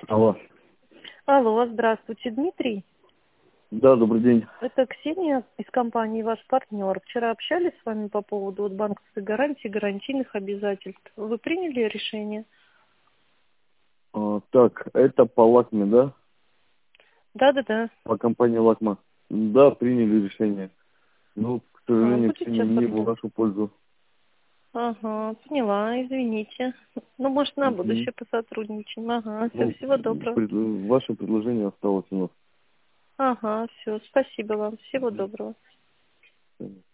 Алло. Алло, здравствуйте, Дмитрий. Да, добрый день. Это Ксения из компании «Ваш партнер». Вчера общались с вами по поводу банковской гарантии, гарантийных обязательств. Вы приняли решение? Так, это по Лакме, да? Да. По компании Лакма. Да, приняли решение. Ну, к сожалению, Будете решение не в оформлять? вашу пользу. Ага, поняла, извините. Ну, может, на Мгм. будущее посотрудничаем. Ага, все, Ну, всего доброго. ваше предложение осталось у нас. Ага, все, спасибо вам, всего доброго. Мгм.